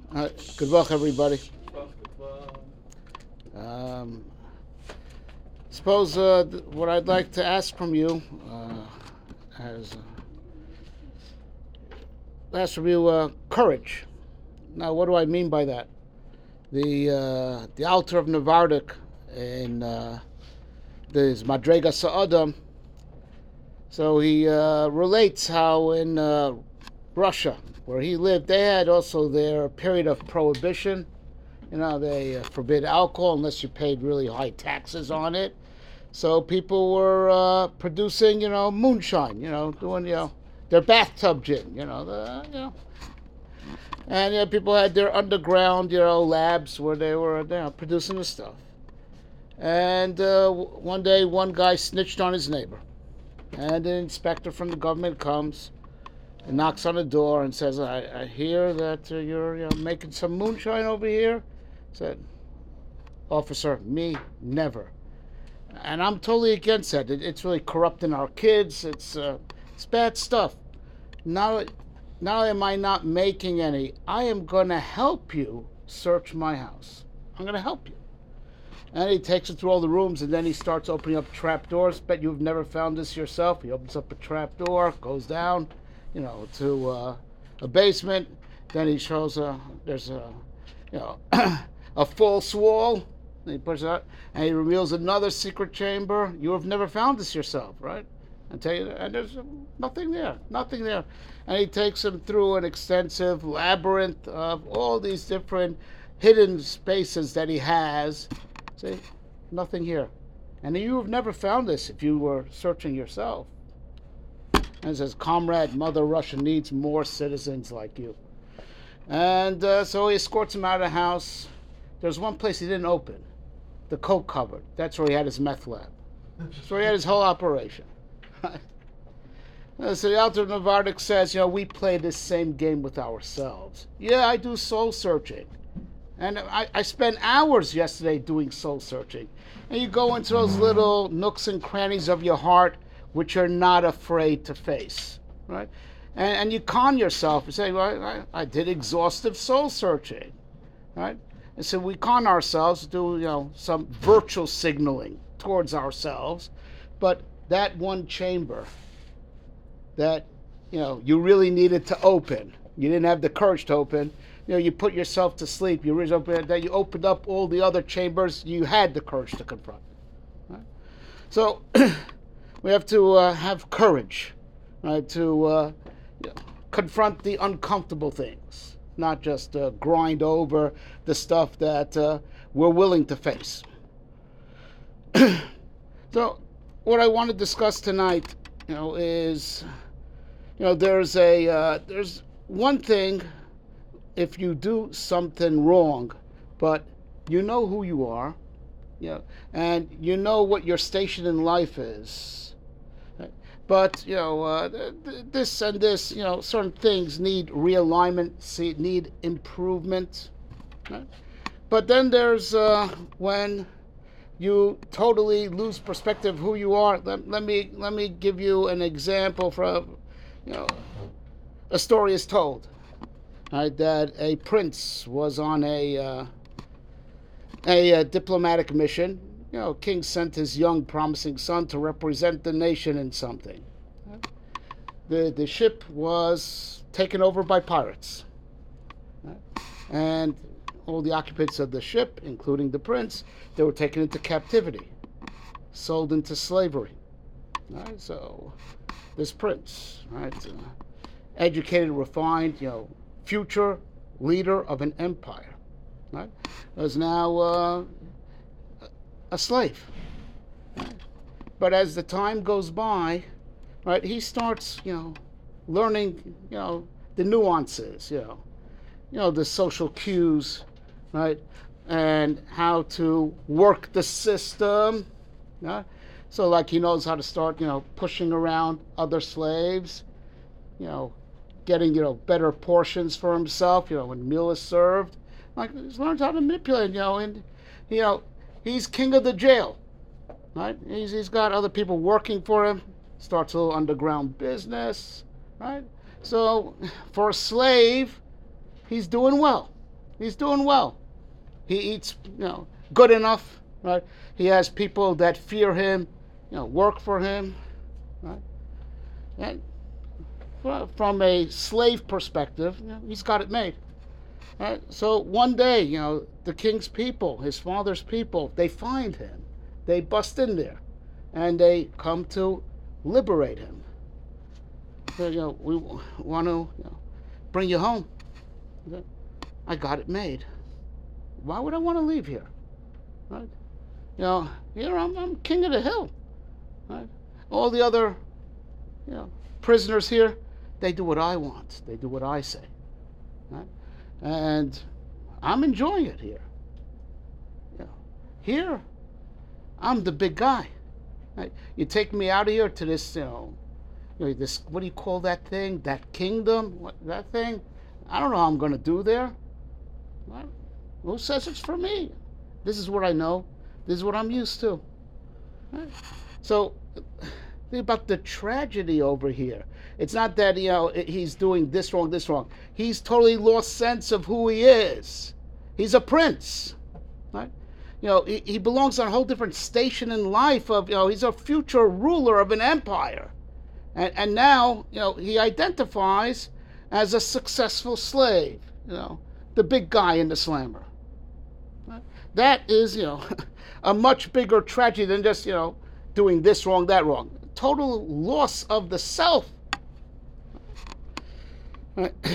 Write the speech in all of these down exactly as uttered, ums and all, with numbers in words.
Uh, good luck, everybody. Um, suppose uh, th- what I'd like to ask from you, uh, as uh, ask from you, uh, courage. Now, what do I mean by that? The uh, the Altar of Navardik in uh, this Madrega Sa'adam. So he uh, relates how in uh, Russia, where he lived, they had also their period of prohibition. You know, they uh, forbid alcohol unless you paid really high taxes on it. So people were uh, producing, you know, moonshine, you know, doing, you know, their bathtub gin, you know, the, you know. And you know, people had their underground, you know, labs where they were, you know, producing the stuff. And uh, one day, one guy snitched on his neighbor. And an inspector from the government comes and knocks on the door and says, I, I hear that uh, you're you know, making some moonshine over here. Said, officer, me, never. And I'm totally against that. It, it's really corrupting our kids. It's uh, it's bad stuff. Not, not only am I not making any, I am going to help you search my house. I'm going to help you. And he takes it through all the rooms, and then he starts opening up trap doors. Bet you've never found this yourself. He opens up a trap door, goes down, you know, to uh, a basement. Then he shows a there's a, you know, a false wall. And he pushes it out, and he reveals another secret chamber. You have never found this yourself, right? I tell you, and there's nothing there, nothing there. And he takes him through an extensive labyrinth of all these different hidden spaces that he has. See, nothing here. And you have never found this if you were searching yourself. And it says, Comrade, Mother Russia needs more citizens like you. And uh, so he escorts him out of the house. There's one place he didn't open, the coke cupboard. That's where he had his meth lab. That's where he had his whole operation. So the Altar of Navardik says, you know, we play this same game with ourselves. Yeah, I do soul searching. And I, I spent hours yesterday doing soul searching. And you go into those little nooks and crannies of your heart which you're not afraid to face, right? And, and you con yourself and say, well, I, I did exhaustive soul searching, right? And so we con ourselves, do, you know, some virtual signaling towards ourselves. But that one chamber that, you know, you really needed to open, you didn't have the courage to open, you know, you put yourself to sleep, you realized that you opened up all the other chambers you had the courage to confront. Right? So we have to uh, have courage, right, to uh, you know, confront the uncomfortable things, not just uh, grind over the stuff that uh, we're willing to face. So what I want to discuss tonight, you know, is, you know, there's a uh, there's one thing. If you do something wrong, but you know who you are, you know, and you know what your station in life is, right? But you know uh, this and this, you know, certain things need realignment, need improvement, right? But then there's uh, when you totally lose perspective of who you are. Let, let me let me give you an example from, you know, a story is told. Right, that a prince was on a uh, a, a diplomatic mission. You know, king sent his young, promising son to represent the nation in something. The the ship was taken over by pirates, right? And all the occupants of the ship, including the prince, they were taken into captivity, sold into slavery. Right, so this prince, right, uh, educated, refined, you know, future leader of an empire, right, is now uh, a slave. Right? But as the time goes by, right, he starts, you know, learning, you know, the nuances, you know, you know, the social cues, right, and how to work the system. Right? So, like, he knows how to start, you know, pushing around other slaves, you know, getting, you know, better portions for himself, you know, when meal is served. Like, he learns how to manipulate, you know, and, you know, he's king of the jail, right? He's, he's got other people working for him, starts a little underground business, right? So, for a slave, he's doing well, He's doing well. He eats, you know, good enough, right? He has people that fear him, you know, work for him, right? And from a slave perspective, you know, he's got it made. Right? So one day, you know, the king's people, his father's people, they find him. They bust in there, and they come to liberate him. So, you know, we want to, you know, bring you home. I got it made. Why would I want to leave here? Right? You know, here I'm, I'm king of the hill. Right? All the other, you know, prisoners here, they do what I want. They do what I say. Right? And I'm enjoying it here. You know, here, I'm the big guy. Right? You take me out of here to this, you know, you know, this, what do you call that thing? That kingdom? What, that thing? I don't know how I'm going to do there. Right? Who says it's for me? This is what I know. This is what I'm used to. Right? So, think about the tragedy over here. It's not that, you know, he's doing this wrong, this wrong. He's totally lost sense of who he is. He's a prince, right? You know, he, he belongs on a whole different station in life of, you know, he's a future ruler of an empire. And, and now, you know, he identifies as a successful slave, you know, the big guy in the slammer. Right? That is, you know, a much bigger tragedy than just, you know, doing this wrong, that wrong. Total loss of the self. Right? You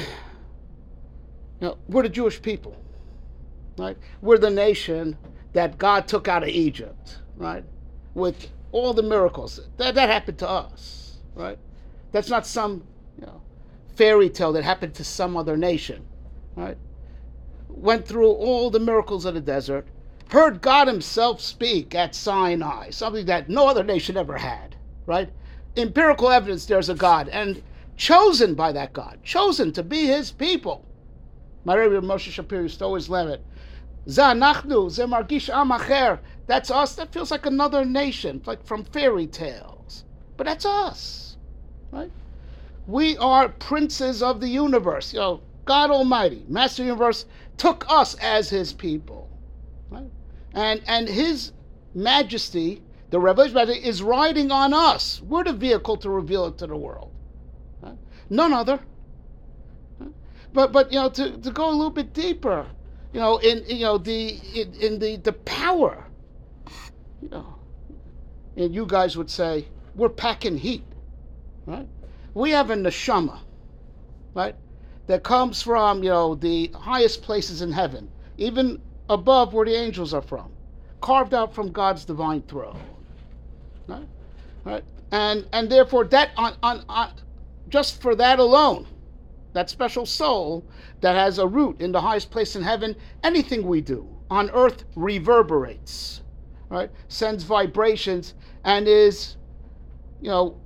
know, we're the Jewish people, right? We're the nation that God took out of Egypt, right? With all the miracles. That, that happened to us, right? That's not some, you know, fairy tale that happened to some other nation, right? Went through all the miracles of the desert, heard God himself speak at Sinai, something that no other nation ever had, right? Empirical evidence there's a God, and chosen by that God, chosen to be his people. My Rebbe Moshe Shapiro used to always love it. Zanachnu, ze margish am acher. That's us. That feels like another nation, like from fairy tales. But that's us, right? We are princes of the universe. You know, God Almighty, Master of the Universe, took us as his people, right? And and his majesty, the revelation majesty, is riding on us. We're the vehicle to reveal it to the world. Right? None other. Right? But but you know, to, to go a little bit deeper, you know, in you know the in, in the the power, you know, and you guys would say we're packing heat, right? We have a neshama, right, that comes from, you know, the highest places in heaven, even above where the angels are from, carved out from God's divine throne, right? Right? And and therefore that on on, on just for that alone, that special soul that has a root in the highest place in heaven, anything we do on earth reverberates, right? Sends vibrations and is, you know,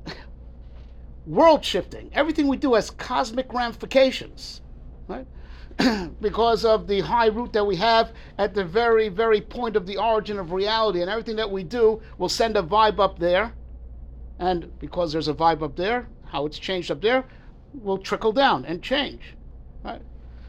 world shifting. Everything we do has cosmic ramifications, right? Because of the high root that we have at the very, very point of the origin of reality, and everything that we do will send a vibe up there, and because there's a vibe up there, how it's changed up there will trickle down and change, right?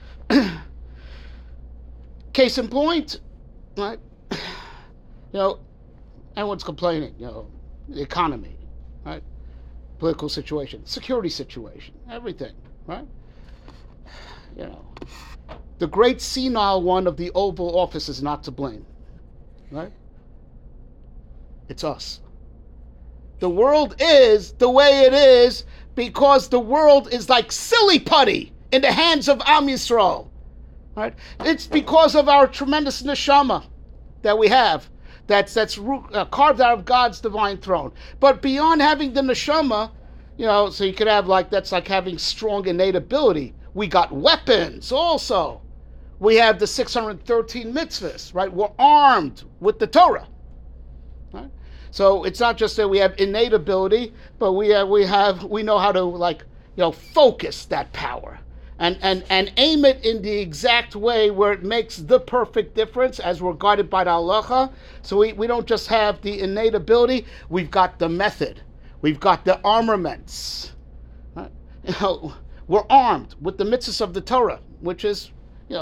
Case in point, right? You know, everyone's complaining, you know, the economy, right? Political situation, security situation, everything, right? You know, the great senile one of the Oval Office is not to blame, right? It's us. The world is the way it is because the world is like silly putty in the hands of Am Yisrael, right? It's because of our tremendous neshama that we have, that's that's uh, carved out of God's divine throne. But beyond having the neshama, you know, so you could have like, that's like having strong innate ability. We got weapons also. We have the six hundred thirteen mitzvahs, right? We're armed with the Torah, right? So it's not just that we have innate ability, but we have, we have, we know how to, like, you know, focus that power and, and, and aim it in the exact way where it makes the perfect difference as we're guided by the halacha. So we, we don't just have the innate ability, we've got the method. We've got the armaments. Right? You know, we're armed with the mitzvahs of the Torah, which is, you know,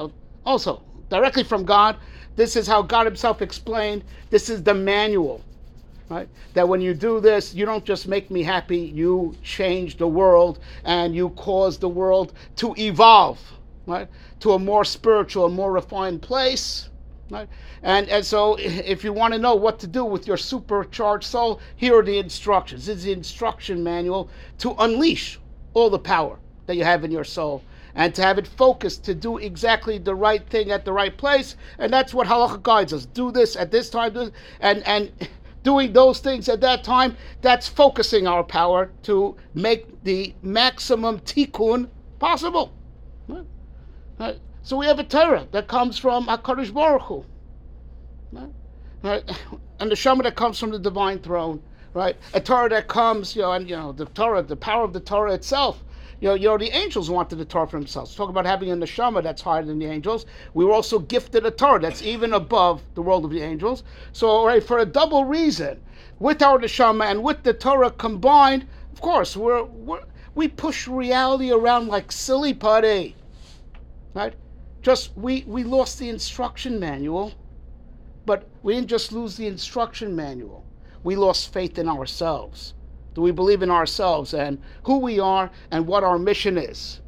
also directly from God. This is how God himself explained. This is the manual, right? That when you do this, you don't just make me happy, you change the world and you cause the world to evolve, right? To a more spiritual, a more refined place, right? And, and so if you want to know what to do with your supercharged soul, here are the instructions. This is the instruction manual to unleash all the power that you have in your soul and to have it focused to do exactly the right thing at the right place. And that's what Halacha guides us. Do this at this time, do this, and and doing those things at that time, that's focusing our power to make the maximum tikkun possible. Right? Right? So we have a Torah that comes from HaKadosh Baruch Hu. Right? Right? And the Shema that comes from the divine throne. Right? A Torah that comes, you know, and you know, the Torah, the power of the Torah itself. You know, you know, the angels wanted the Torah for themselves. Talk about having a neshama that's higher than the angels. We were also gifted a Torah that's even above the world of the angels. So, right, for a double reason, with our neshama and with the Torah combined, of course, we're, we're we push reality around like silly putty, right? Just we we lost the instruction manual, but we didn't just lose the instruction manual. We lost faith in ourselves. Do we believe in ourselves and who we are and what our mission is?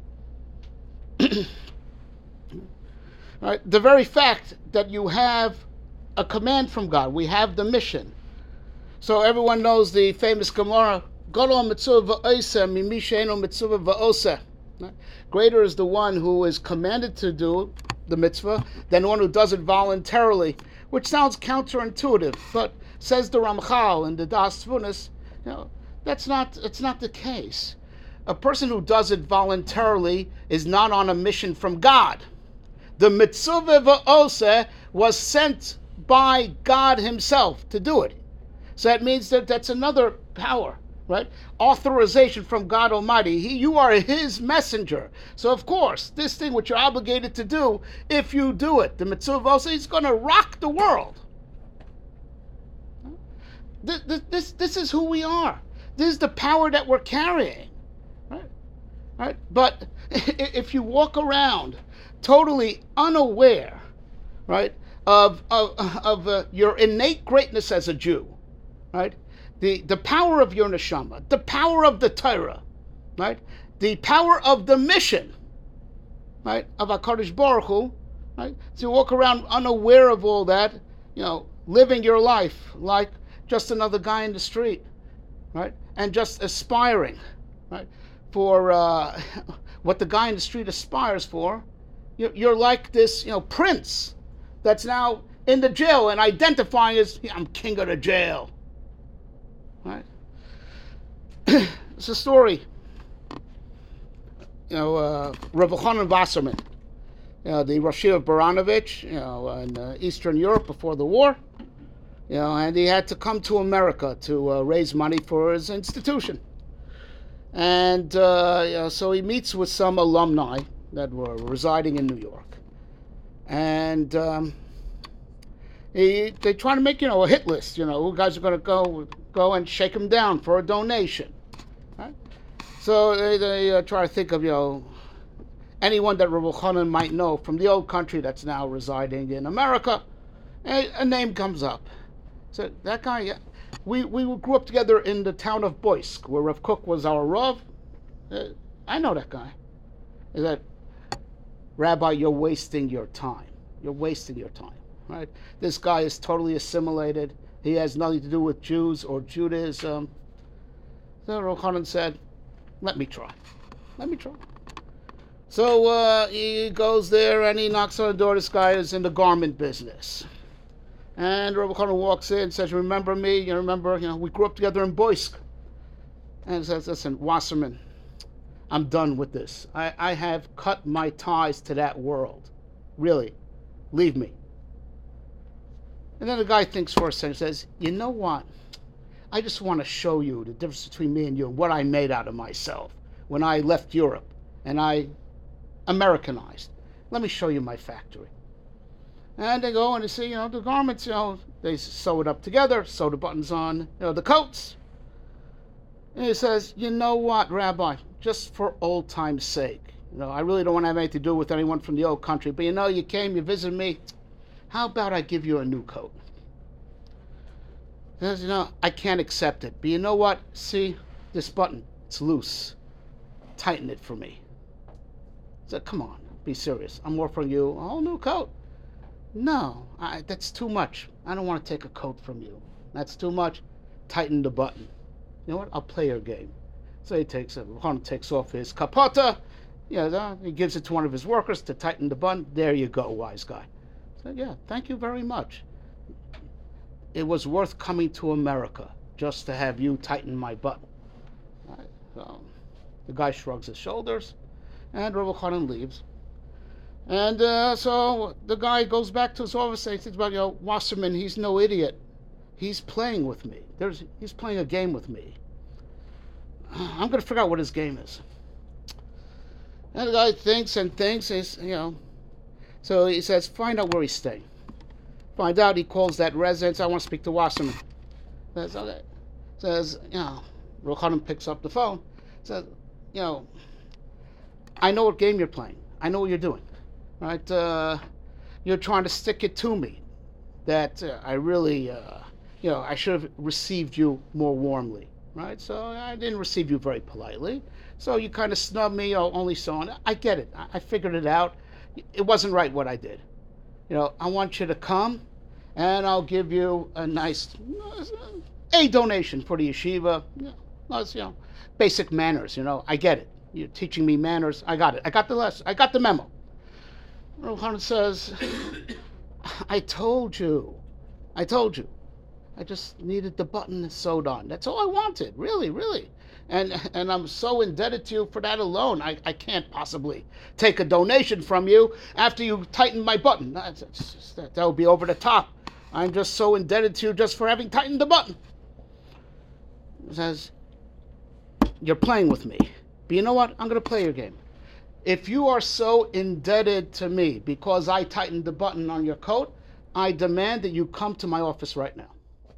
Right? The very fact that you have a command from God, we have the mission. So everyone knows the famous Gemara, Gadol mitzvah va'oseh mimi she'eino mitzvah va'oseh. Greater is the one who is commanded to do the mitzvah than the one who does it voluntarily, which sounds counterintuitive, but says the Ramchal in the Das Tvunos, you know, That's not, it's not the case. A person who does it voluntarily is not on a mission from God. The mitzvah va'oseh was sent by God himself to do it. So that means that that's another power, right? Authorization from God Almighty. He, you are his messenger. So of course, this thing which you're obligated to do, if you do it, the mitzvah va'oseh is going to rock the world. This, this, this is who we are. This is the power that we're carrying, right? Right? But if you walk around totally unaware, right, of of, of uh, your innate greatness as a Jew, right, the the power of your neshama, the power of the Torah, right, the power of the mission, right, of HaKadosh Baruch Hu, right. So you walk around unaware of all that, you know, living your life like just another guy in the street. Right, and just aspiring, right, for uh, what the guy in the street aspires for. You're, you're like this, you know, prince that's now in the jail and identifying as, yeah, I'm king of the jail. Right? It's a story. You know, uh, Rav Elchanan Wasserman, you know, the Rosh of Baranovich, you know, in uh, Eastern Europe before the war. You know, and he had to come to America to uh, raise money for his institution. And uh, you know, so he meets with some alumni that were residing in New York. And um, he, they try to make, you know, a hit list, you know, who guys are going to go go and shake him down for a donation. Right? So they, they uh, try to think of, you know, anyone that Rav Elchanan might know from the old country that's now residing in America. A, a name comes up. So that guy, we, we grew up together in the town of Boysk, where Rav Kook was our Rav. Uh, I know that guy. Is that, Rabbi, you're wasting your time. You're wasting your time, right? This guy is totally assimilated. He has nothing to do with Jews or Judaism. So Rav Elchanan said, let me try. Let me try. So uh, he goes there and he knocks on the door. This guy is in the garment business. And Rav Elchanan walks in and says, remember me? You remember, you know, we grew up together in Boysk. And he says, listen, Wasserman, I'm done with this. I, I have cut my ties to that world. Really. Leave me. And then the guy thinks for a second and says, you know what? I just want to show you the difference between me and you and what I made out of myself when I left Europe and I Americanized. Let me show you my factory. And they go and they see, you know, the garments, you know, they sew it up together, sew the buttons on, you know, the coats. And he says, you know what, Rabbi, just for old time's sake, You know, I really don't want to have anything to do with anyone from the old country, but you know, you came, you visited me. How about I give you a new coat? He says, you know, I can't accept it, but you know what? See, this button, it's loose. Tighten it for me. I said, come on, be serious. I'm offering you a whole new coat. No, I, that's too much. I don't want to take a coat from you. That's too much. Tighten the button. You know what? I'll play your game. So he takes it. Ron takes off his kapota. You know, he gives it to one of his workers to tighten the button. There you go, wise guy. So yeah, thank you very much. It was worth coming to America just to have you tighten my button. All right, so the guy shrugs his shoulders, and Reb Elchanan leaves. And uh, so the guy goes back to his office and he thinks about, you know, Wasserman, he's no idiot. He's playing with me. There's, he's playing a game with me. I'm going to figure out what his game is. And the guy thinks and thinks, he's, you know, so he says, find out where he's staying. Find out, he calls that residence, I want to speak to Wasserman. Says, okay. Says, you know, Reb Elchanan picks up the phone. Says, you know, I know what game you're playing. I know what you're doing. Right? Uh, you're trying to stick it to me that uh, I really, uh, you know, I should have received you more warmly. Right? So I didn't receive you very politely. So you kind of snubbed me, oh, only so on. I get it. I figured it out. It wasn't right what I did. You know, I want you to come, and I'll give you a nice, a donation for the yeshiva. You know, you know, basic manners. You know, I get it. You're teaching me manners. I got it. I got the lesson. I got the memo. Reb Elchanan says, I told you. I told you. I just needed the button sewed on. That's all I wanted. Really, really. And and I'm so indebted to you for that alone. I, I can't possibly take a donation from you after you tighten my button. That's, that's just, that, that would be over the top. I'm just so indebted to you just for having tightened the button. He says, you're playing with me. But you know what? I'm going to play your game. If you are so indebted to me because I tightened the button on your coat, I demand that you come to my office right now.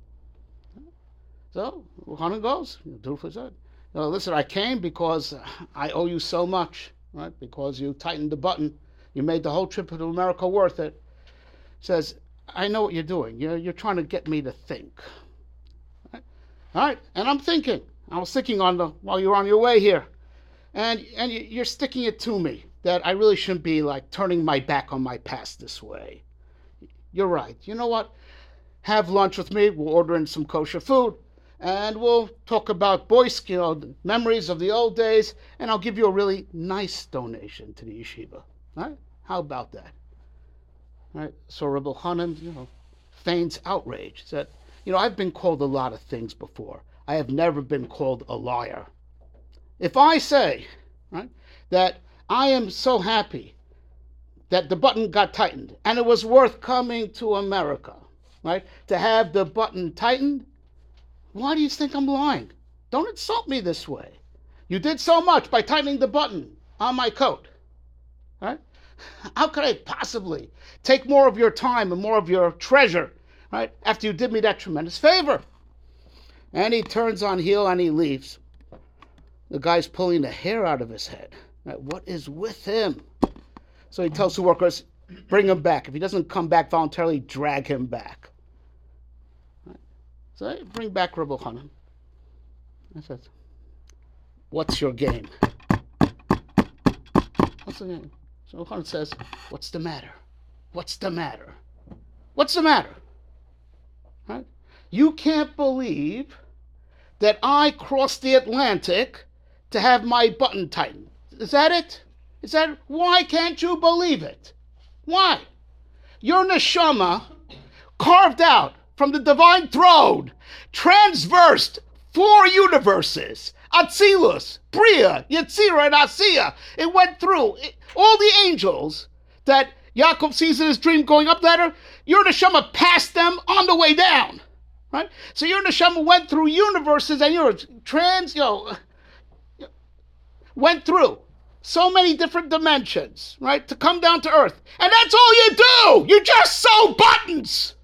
So, Elchanan goes, dutifully said. No, listen, I came because I owe you so much, right? Because you tightened the button. You made the whole trip to America worth it. Says, I know what you're doing. You're, you're trying to get me to think. Right? All right, and I'm thinking. I was thinking on the while you were on your way here. And and you're sticking it to me that I really shouldn't be like turning my back on my past this way. You're right. You know what? Have lunch with me. We'll order in some kosher food. And we'll talk about Boy Scout memories of the old days, and I'll give you a really nice donation to the yeshiva. Right? How about that? Right? So Reb Elchanan, you know, feigns outrage. Said, you know, I've been called a lot of things before. I have never been called a liar. If I say, right, that I am so happy that the button got tightened, and it was worth coming to America, right, to have the button tightened, why do you think I'm lying? Don't insult me this way. You did so much by tightening the button on my coat. Right? How could I possibly take more of your time and more of your treasure, right, after you did me that tremendous favor? And he turns on heel and he leaves. The guy's pulling the hair out of his head. Right? What is with him? So he tells the workers, bring him back. If he doesn't come back voluntarily, drag him back. So I bring back Reb Elchanan. I said, what's your game? What's the game? So Elchanan says, what's the matter? What's the matter? What's the matter? Right? You can't believe that I crossed the Atlantic to have my button tightened. Is that it? Is that, why can't you believe it? Why? Your neshama carved out from the divine throne, transversed four universes, Atzilus, Bria, Yetzirah, and Asiya. It went through it, all the angels that Yaakov sees in his dream going up ladder. Your neshama passed them on the way down, right? So your neshama went through universes and yours trans, you know, went through so many different dimensions, right, to come down to earth. And that's all you do. You just sew buttons.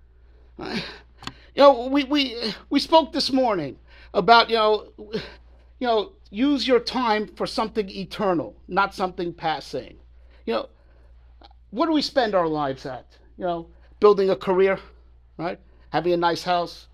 You know, we, we we spoke this morning about, you know, you know, use your time for something eternal, not something passing. You know, what do we spend our lives at? You know, building a career, right? Having a nice house,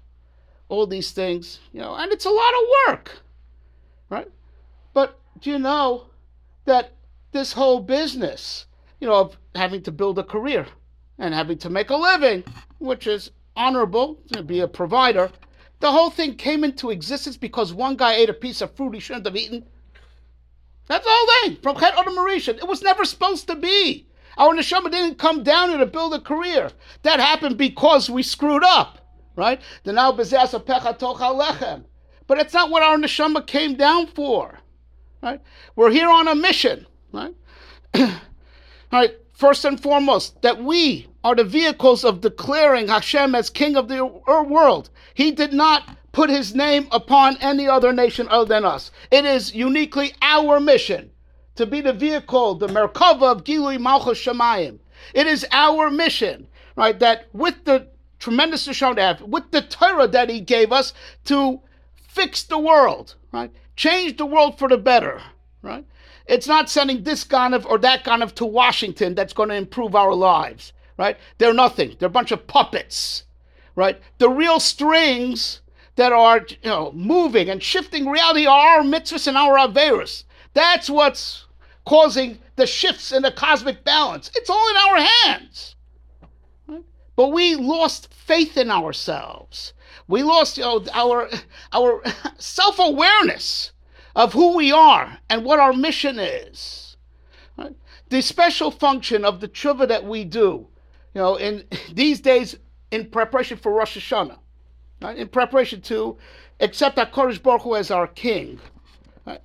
all these things, you know, and it's a lot of work, right? But do you know that this whole business, you know, of having to build a career and having to make a living, which is honorable to be a provider, the whole thing came into existence because one guy ate a piece of fruit he shouldn't have eaten? That's the whole thing, from Chet Adam Rishon. It was never supposed to be. Our neshama didn't come down here to build a career. That happened because we screwed up, right? The now bezeh pecha tochal lechem. But it's not what our neshama came down for, right? We're here on a mission, right? All right. First and foremost, that we are the vehicles of declaring Hashem as King of the world. He did not put his name upon any other nation other than us. It is uniquely our mission to be the vehicle, the Merkava of Gilui Malchus Shemayim. It is our mission, right, that with the tremendous Nishon have, with the Torah that he gave us, to fix the world, right, change the world for the better, right? It's not sending this Ganav or that Ganav to Washington that's going to improve our lives, right? They're nothing. They're a bunch of puppets, right? The real strings that are, you know, moving and shifting reality are our mitzvahs and our averos. That's what's causing the shifts in the cosmic balance. It's all in our hands, right? But we lost faith in ourselves. We lost, you know, our our self-awareness of who we are and what our mission is. Right? The special function of the tshuva that we do, you know, in these days in preparation for Rosh Hashanah, right? In preparation to accept HaKadosh Baruch Hu as our King, right?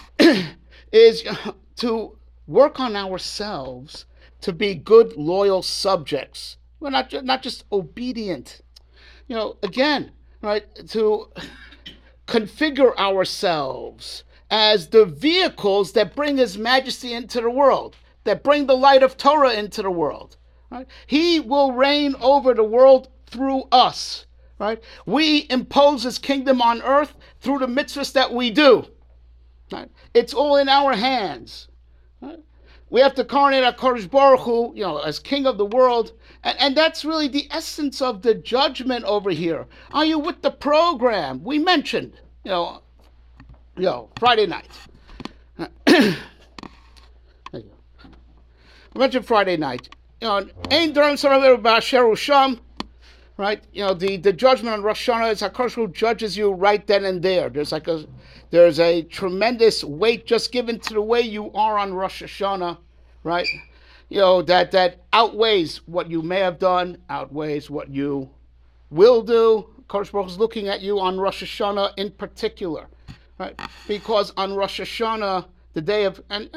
is to work on ourselves to be good, loyal subjects. We're not not just obedient. You know, again, right? To configure ourselves as the vehicles that bring His Majesty into the world, that bring the light of Torah into the world. Right? He will reign over the world through us. Right? We impose His kingdom on earth through the mitzvahs that we do. Right? It's all in our hands. Right? We have to coronate HaKadosh Baruch Hu, you know, as King of the world, and, and that's really the essence of the judgment over here. Are you with the program? We mentioned, you know, you know, Friday night. There you go. We mentioned Friday night. You know, Ein Darim Sarav Ba'asher Usham, right? You know, the, the judgment on Rosh Hashanah is HaKadosh Baruch Hu judges you right then and there. There's like a There's a tremendous weight just given to the way you are on Rosh Hashanah, right? You know, that, that outweighs what you may have done, outweighs what you will do. HaKadosh Baruch Hu is looking at you on Rosh Hashanah in particular, right? Because on Rosh Hashanah, the day of, and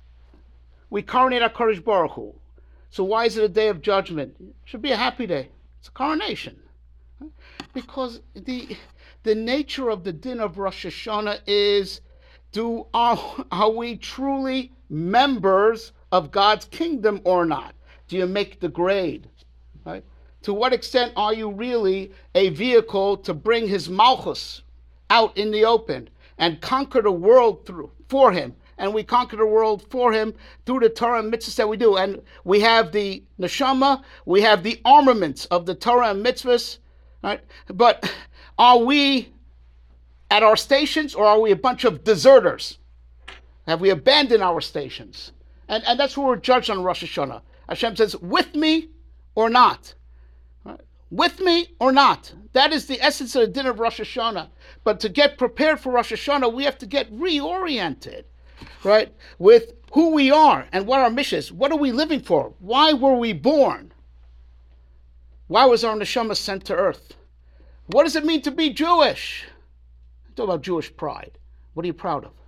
we coronate HaKadosh Baruch Hu. So why is it a day of judgment? It should be a happy day. It's a coronation. Right? Because the... The nature of the din of Rosh Hashanah is, do are, are we truly members of God's kingdom or not? Do you make the grade? Right? To what extent are you really a vehicle to bring His Malchus out in the open and conquer the world through for Him? And we conquer the world for Him through the Torah and mitzvahs that we do. And we have the neshama, we have the armaments of the Torah and mitzvahs, right? But are we at our stations, or are we a bunch of deserters? Have we abandoned our stations? And, and that's what we're judged on Rosh Hashanah. Hashem says, with me or not. Right? With me or not. That is the essence of the din of Rosh Hashanah. But to get prepared for Rosh Hashanah, we have to get reoriented, right, with who we are and what our mission is. What are we living for? Why were we born? Why was our neshama sent to earth? What does it mean to be Jewish? Talk about Jewish pride. What are you proud of?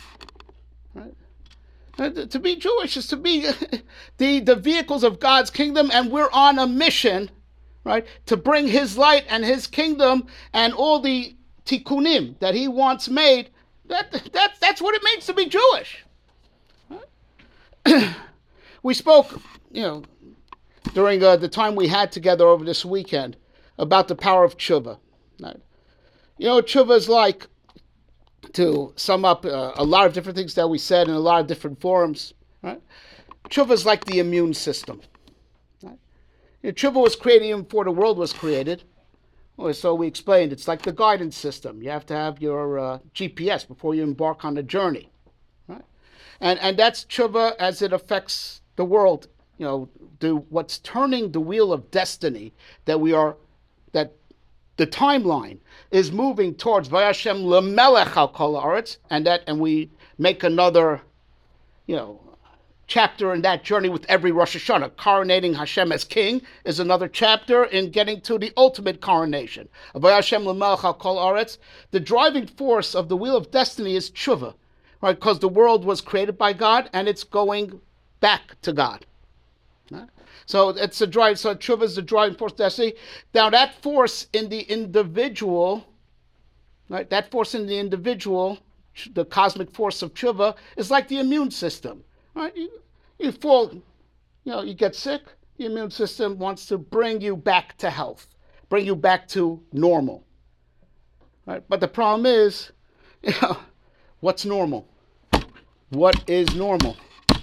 Right? To be Jewish is to be the, the vehicles of God's kingdom, and we're on a mission, right, to bring His light and His kingdom and all the tikkunim that He wants made. That, that, that's what it means to be Jewish. Right? We spoke, you know, during uh, the time we had together over this weekend, about the power of tshuva. Right? You know, tshuva is like to sum up uh, a lot of different things that we said in a lot of different forums, right? Tshuva is like the immune system. Right? You know, Tshuva was created even before the world was created. Well, so we explained it's like the guidance system. You have to have your uh, G P S before you embark on the journey, right? And and that's Tshuva as it affects the world. You know, the what's turning the wheel of destiny that we are, that the timeline is moving towards Vayashem lemelech al kol haaretz, and that and we make another, you know, chapter in that journey with every Rosh Hashanah. Coronating Hashem as king is another chapter in getting to the ultimate coronation. Vayashem lemelech al kol haaretz. The driving force of the wheel of destiny is tshuva, right? Because the world was created by God and it's going back to God. Right? So it's a drive. So tshuva is the driving force of destiny. Now that force in the individual, right? That force in the individual, the cosmic force of tshuva, is like the immune system. Right? You, you fall, you know, you get sick, the immune system wants to bring you back to health, bring you back to normal. Right? But the problem is, you know, what's normal? What is normal?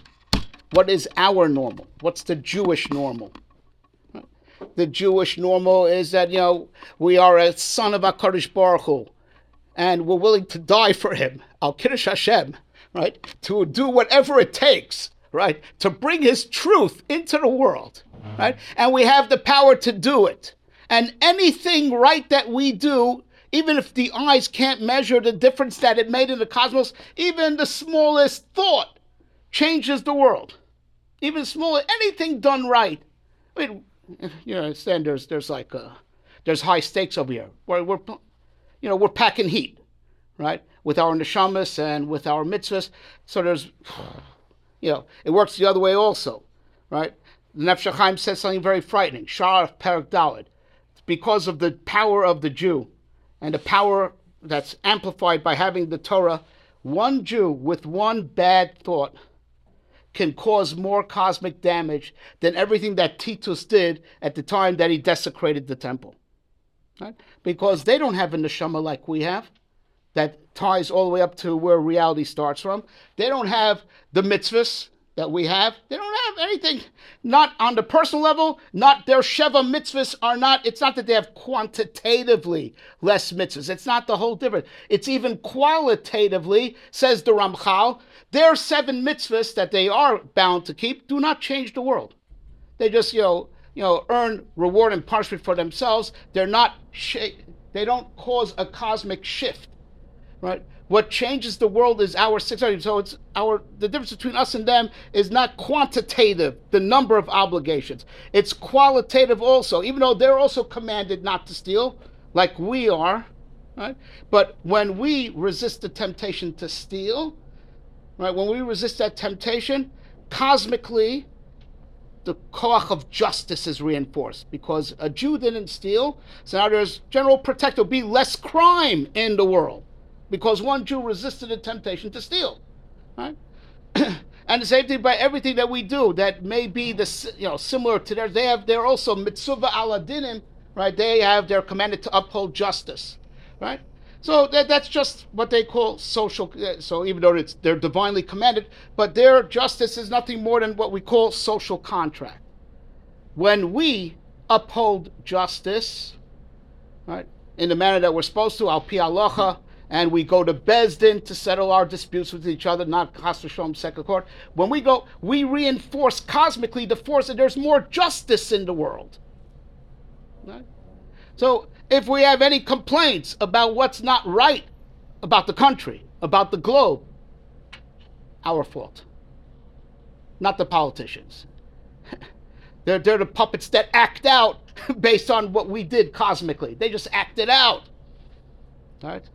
What is our normal? What's the Jewish normal? Right? The Jewish normal is that, you know, we are a son of HaKadosh Baruch Hu, and we're willing to die for him. Al Kiddush Hashem. Right, to do whatever it takes, right, to bring his truth into the world, right, and we have the power to do it. And anything right that we do, even if the eyes can't measure the difference that it made in the cosmos, even the smallest thought changes the world. Even small, anything done right. I mean, you know, understand there's there's like uh, there's high stakes over here. Where we're, you know, we're packing heat, right? With our neshamas and with our mitzvahs. So there's, you know, it works the other way also, right? The Nefesh HaChaim says something very frightening. Sha'ar Perek Daled. Because of the power of the Jew and the power that's amplified by having the Torah, one Jew with one bad thought can cause more cosmic damage than everything that Titus did at the time that he desecrated the temple. Right? Because they don't have a neshama like we have that ties all the way up to where reality starts from. They don't have the mitzvahs that we have. They don't have anything, not on the personal level, not their Sheva mitzvahs are not, it's not that they have quantitatively less mitzvahs. It's not the whole difference. It's even qualitatively, says the Ramchal, their seven mitzvahs that they are bound to keep do not change the world. They just, you know, you know, earn reward and punishment for themselves. They're not, sh- they don't cause a cosmic shift. Right. What changes the world is our six hundred. So it's our the difference between us and them is not quantitative, the number of obligations. It's qualitative also, even though they're also commanded not to steal, like we are. Right. But when we resist the temptation to steal, right, when we resist that temptation, cosmically, the koach of justice is reinforced because a Jew didn't steal. So now there's general protect. There'll be less crime in the world. Because one Jew resisted the temptation to steal, right? And the same thing by everything that we do that may be the you know similar to theirs. They have they're also mitzvah aladinim, right? They have they're commanded to uphold justice, right? So that that's just what they call social. So even though it's they're divinely commanded, but their justice is nothing more than what we call social contract. When we uphold justice, right, in the manner that we're supposed to, al pi halacha, and we go to Bezdin to settle our disputes with each other, not Chas v'Shalom second court. When we go, we reinforce cosmically the force that there's more justice in the world. Right? So if we have any complaints about what's not right about the country, about the globe, our fault. Not the politicians. they're, they're the puppets that act out based on what we did cosmically. They just act it out. All right?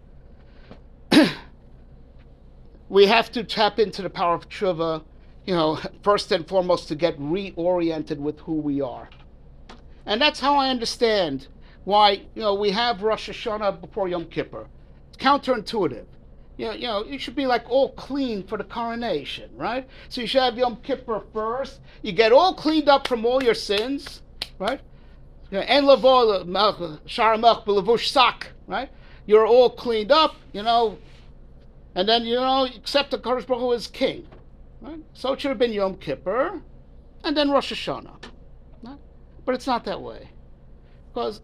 We have to tap into the power of tshuva, you know, first and foremost to get reoriented with who we are. And that's how I understand why, you know, we have Rosh Hashanah before Yom Kippur. It's counterintuitive. You know, you know, you should be like all clean for the coronation, right? So you should have Yom Kippur first. You get all cleaned up from all your sins, right? En lavo shar melech b'levush sak, right? you're all cleaned up, you know, and then, you know, accept the Kadosh Baruch Hu as king. Right? So it should have been Yom Kippur, and then Rosh Hashanah. Right? But it's not that way. Because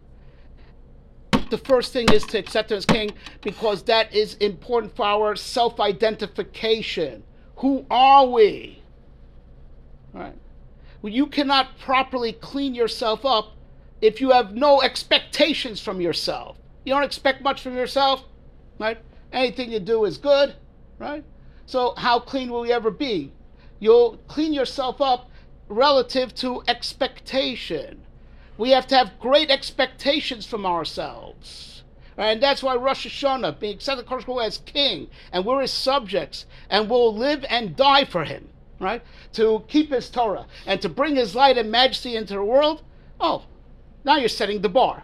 the first thing is to accept him as king, because that is important for our self-identification. Who are we? Right? Well, you cannot properly clean yourself up if you have no expectations from yourself. You don't expect much from yourself, right? Anything you do is good, right? So how clean will you ever be? You'll clean yourself up relative to expectation. We have to have great expectations from ourselves. Right? And that's why Rosh Hashanah, being accepted as king, and we're his subjects, and we'll live and die for him, right? To keep his Torah, and to bring his light and majesty into the world. Oh, now you're setting the bar.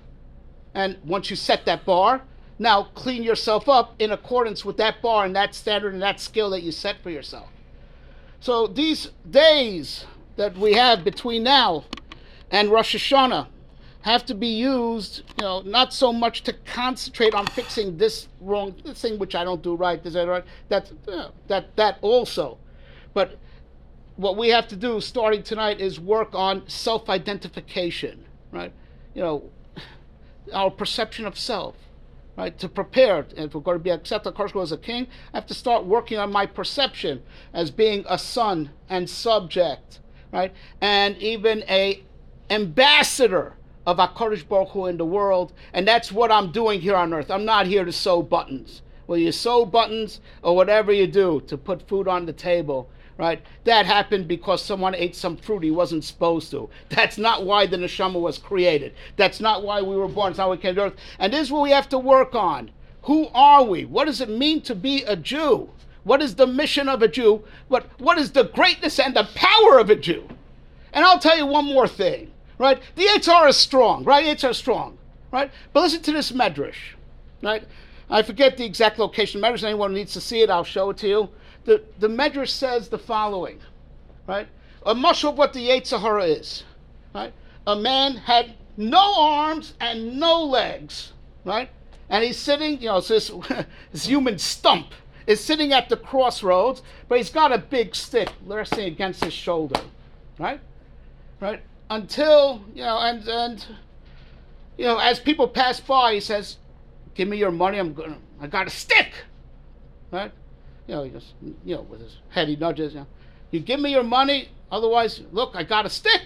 And once you set that bar, now clean yourself up in accordance with that bar and that standard and that skill that you set for yourself. So these days that we have between now and Rosh Hashanah have to be used, you know, not so much to concentrate on fixing this wrong, this thing which I don't do right, this right, that, uh, that, that also. But what we have to do starting tonight is work on self-identification, right? You know, our perception of self, right? To prepare, if we're going to be accepted as a king, I have to start working on my perception as being a son and subject, right? And even a ambassador of HaKadosh Baruch Hu in the world, and that's what I'm doing here on earth. I'm not here to sew buttons. Well, you sew buttons or whatever you do to put food on the table, right? That happened because someone ate some fruit he wasn't supposed to. That's not why the neshama was created. That's not why we were born. It's not why we came to earth. And this is what we have to work on. Who are we? What does it mean to be a Jew? What is the mission of a Jew? What, what is the greatness and the power of a Jew? And I'll tell you one more thing, right? The Yetzer Hara is strong, right? Yetzer Hara is strong, right? But listen to this medrash, right? I forget the exact location. Medrash, anyone who needs to see it, I'll show it to you. The, the Medrash says the following, right? A mashal of what the Yetzer Hara is, right? A man had no arms and no legs, right? And he's sitting, you know, so this, this human stump is sitting at the crossroads, but he's got a big stick resting against his shoulder, right? Right? Until, you know, and, and, you know, as people pass by, he says, give me your money, I'm gonna, I got a stick, right? You know, he goes, you know, with his head, he nudges, you know, you give me your money, otherwise, look, I got a stick.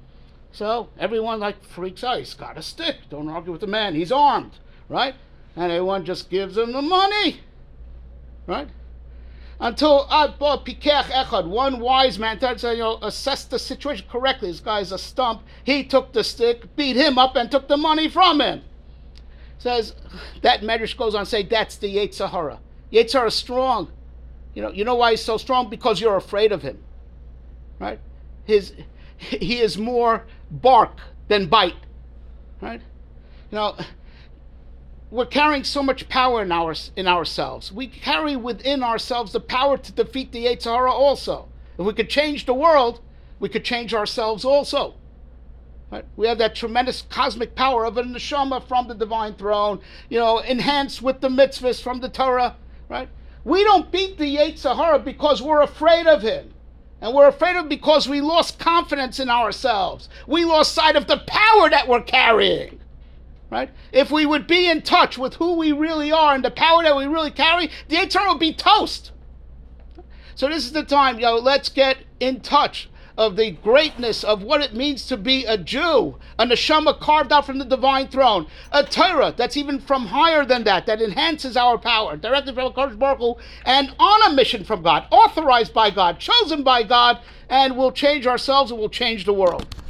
So everyone like freaks out, he's got a stick, don't argue with the man, he's armed, right? And everyone just gives him the money, right? Until Pikech Echad, one wise man, you know, assessed the situation correctly. This guy's a stump. He took the stick, beat him up, and took the money from him. Says that Medrash goes on to say that's the Yetzer Hara. Yetzer Hara is strong. You know, you know why he's so strong? Because you're afraid of him, right? His he is more bark than bite, right? You know. We're carrying so much power in our in ourselves. We carry within ourselves the power to defeat the Yetzer Hara also. If we could change the world, we could change ourselves also. Right? We have that tremendous cosmic power of a neshama from the divine throne, you know, enhanced with the mitzvahs from the Torah. Right? We don't beat the Yetzer Hara because we're afraid of him. And we're afraid of him because we lost confidence in ourselves. We lost sight of the power that we're carrying. Right? If we would be in touch with who we really are and the power that we really carry, the Yetzer Hara would be toast. So this is the time, you know, let's get in touch of the greatness of what it means to be a Jew, a neshama carved out from the divine throne, a Torah that's even from higher than that, that enhances our power, directly from HaKadosh Baruch Hu, and on a mission from God, authorized by God, chosen by God, and will change ourselves and will change the world.